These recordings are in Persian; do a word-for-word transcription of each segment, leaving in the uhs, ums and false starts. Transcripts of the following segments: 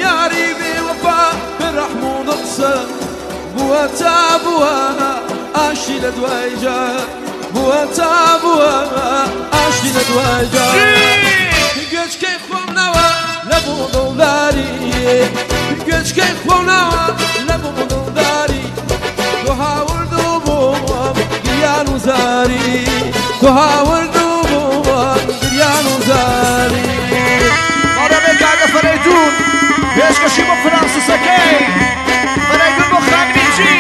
ياري بوفا بالرحم ونقصه بوا تابوا اشي لدوايجا بوا تابوا اشي لدوايجا قش كي خومنوا لبو دولاري قش كي خومنوا لبو دولاري تهاور دوبوم قريان وزاري تهاور دوبوم قريان وزاري مرة بك على فريدون بيش كشيبو فرنسا سكي فريدون بخان بيجي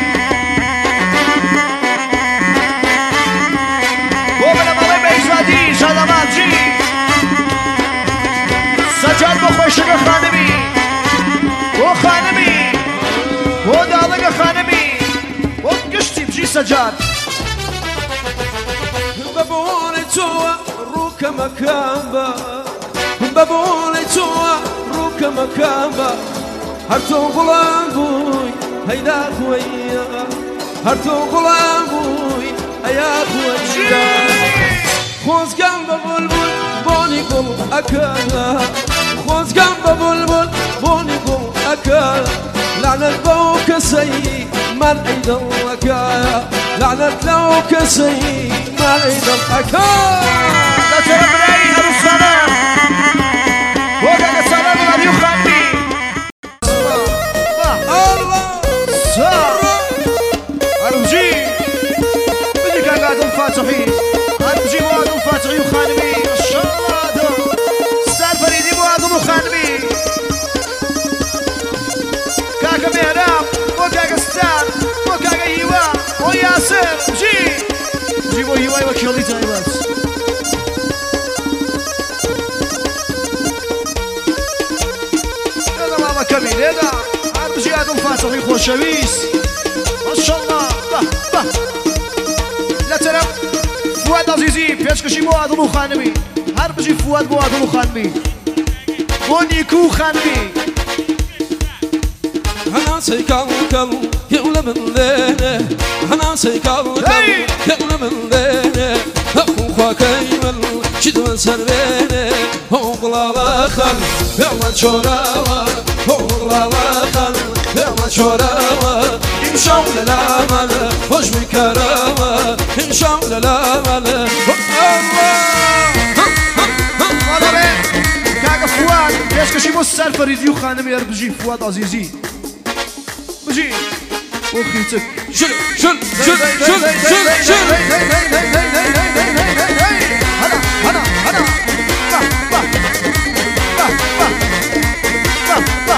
ومن مالي بيزادي شادمان جي سجاد بخوش خانمي وخانمي ودالك خانمي وقشتي بجي سجاد بابوني توا روك مكانبا بابوني توا روك مكانبا هرتو غلام بوي هيدا خويا هرتو غلام بوي هيا خويا خوز جنب بلبل بوني قل أكا خوز جنب بلبل بوني قل أكا لعنة بوك سي من عيد الوكايا لعنة لو كسي من عيد الوكايا لا ترى براي أبو السلام وقال السلام على يخاني الله سا أرمجي بدي كان قاعد فاتحين أرمجي مواد فاتحي وخانمي ما شاء الله دو ستار فريدي مواد وخانمي كاكا مهراب وكاكا ستار وكاكا هيوا وياسر جي جيبوا هيواي وكيولي تايبات هذا ماما كمين هذا أرمجي آدم فاتحي خوشويس ما شاء الله با با لا ترى فؤاد عزيزي بيشكشي بو آدم خانمي أرمجي فؤاد بو آدم خانمي بونيكو خانمي أنا سيكال كال يولا من لينه أنا سيكال كال يولا من لينه أخو خاكيمل شدوا سربينه هوغلا لخل يولا شوراوا هوغلا لخل يولا شوراوا إمشاو للعمل وش بكراوا إمشاو للعمل الله كاكا فؤاد بيشكشي بو السرفريزي وخانمي أرمجي فؤاد عزيزي بجي وخيتك شل شل شل شل شل شل هلا هلا هلا با با با با با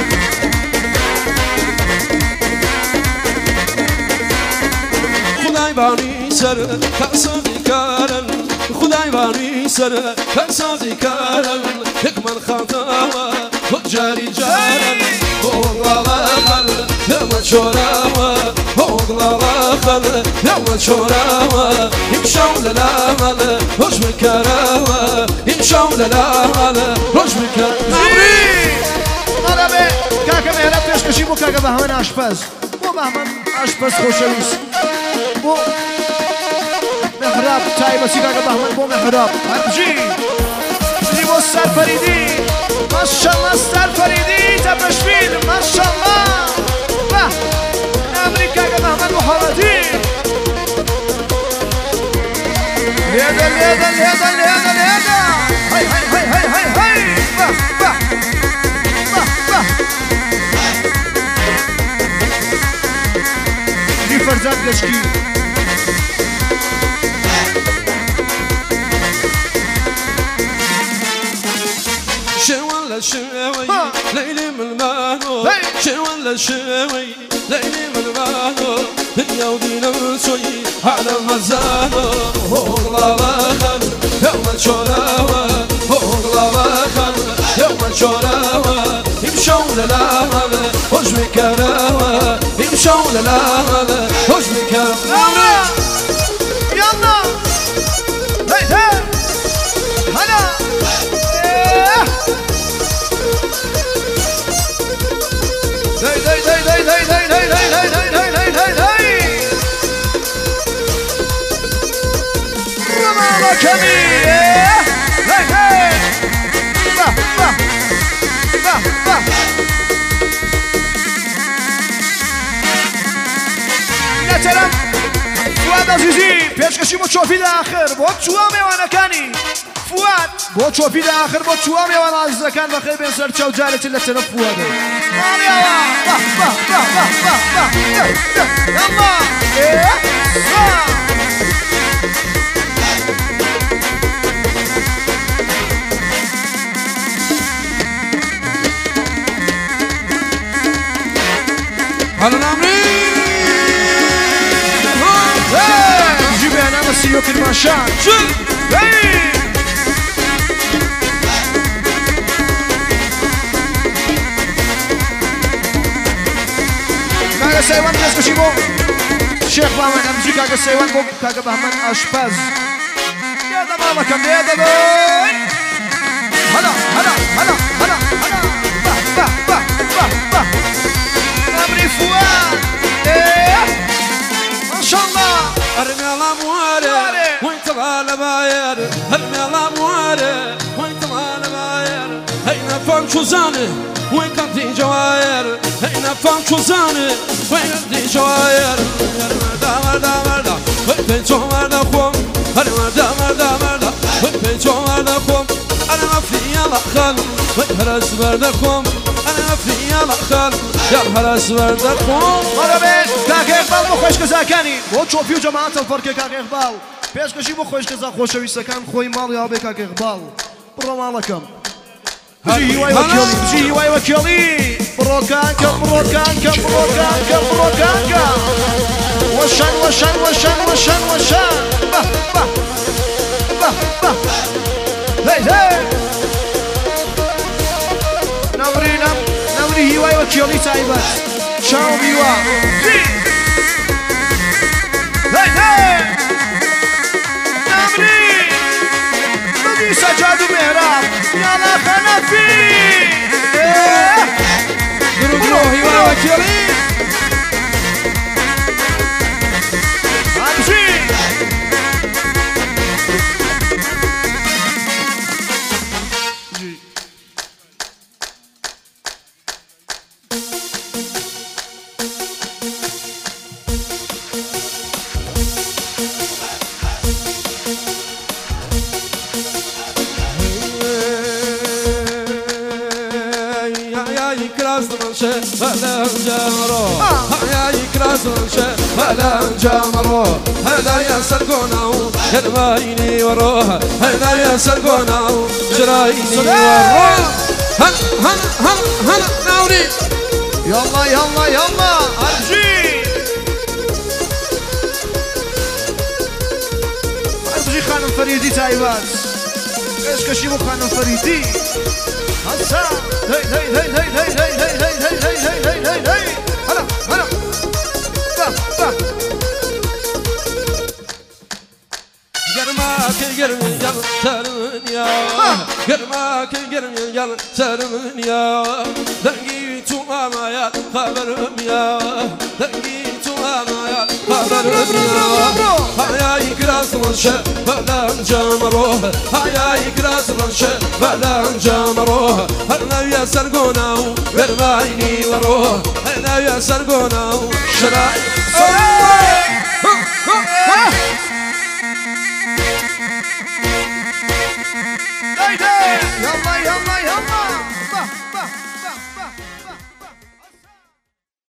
خدای بانی سر کسازی کارن خدای بانی سر کسازی کارن حکمت خطا و جاری جارن هوغلا لخل يوم شوراوا هوغلا لخل يوم شوراوا يمشوا للعمل وش بكراوا يمشوا للعمل وش بكراوا مرحبا كاكا مهرب بيشكشي بو كاكا بهمن آشپز بو بهمن آشپز خوشویس بو محراب تایبسی كاكا بهمن بو محراب هرجي جيبو السرفريدي ما شاء الله السرفريدي تبرشفين ما شاء الله با أمريكا كاكا بهمن محمدي ليدا ليدا ليدا ليدا ليدا هاي هاي هاي هاي هاي هاي با با با با دي فرزاد لشكي شوال شوي ليلي من المانو شوال شوي ليلي من المانو هي ودينا نسوي على مزانو هوغلا لخل يوم شوراوا هوغلا لخل يوم شوراوا يمشوا للعمل وش بكراوا يمشوا للعمل وش بكراوا يلا هاي هاي هلا هاي هاي هاي هاي هاي هاي هاي هاي هاي هاي هاي هاي هاي رمالا كميل هاي هاي با با با با پێشکەشی بۆ چۆپی داخر بۆ چووە میێوانەکانی فواد بۆ چۆپی داخر بۆ چووە میێوان عزیزەکان بەخێر بێن سەر چاو جارێکی لە تەرەف فوادە هلا نامري جيب انا مسيو كرماشان كاكا سيوان كاسكشي بو شيخ بامن امجي كاكا سيوان بو كاكا بامن اشباز يا دا ماما كم يا دا بوي هلا هلا هلا هلا هلا با با با با با نامري فواد ايه ما شاء الله ارمي على مواري وانت على باير ارمي على مواري وانت على باير هينا فان شو زاني وين كنتي جواير هينا فان شو زاني وين كنتي جواير مردا مردا مردا وين بيتو مردا خوم هر مردا مردا مردا وين بيتو مردا خوم انا ما في يلا خل وين هرس مردا خوم انا ما في يلا خل يا هرس مردا خوم مرة بيت كاكا اقبال بو خوش كزاكاني بو تشوفي وجماعة الفرق كاكا اقبال پێشکەشی بۆ خۆش کەزا خۆشەویستەکان خۆی ماڵی هاوبێ کاکە اقبال بڕۆ ماڵەکەم بژی هیوای وەکێڵی بژی هیوای وەکێڵی بڕۆکانکە بڕۆکانکە بڕۆکانکە بڕۆکانکە وەشان وەشان وەشان وەشان وەشان بە بە بە بە هەی هەی نەوری نەوری هیوای وەکێڵی تایبەت شاو هیوا هەی هەی سجاد ومهراب يلا خنفي درو درو هيوا وكيلي امشي هلا جمرو يا يكراسون شه هلا جمرو هلا يا سرقوناو يرمايني وروها هلا يا سرقوناو جرايني وروها هلا هلا هلا هلا ناوري يلا يلا يلا ارجي ارجي خانم فريدي تايبات ايش كشيمو خانم فريدي هسا هي هي هي هي هي هي هي هي هي هي هي هي هي هلا هلا با با Germak germin yal sarın ya Germak germin yal sarın ya Dengi tuğamaya haberim ya Dengi tuğamaya haberim ya Haya ikrasın şe falan camro Haya ikrasın şe falan camro Hala ya sargonav vermayni varo Hala ya sargonav şeray يلا يلا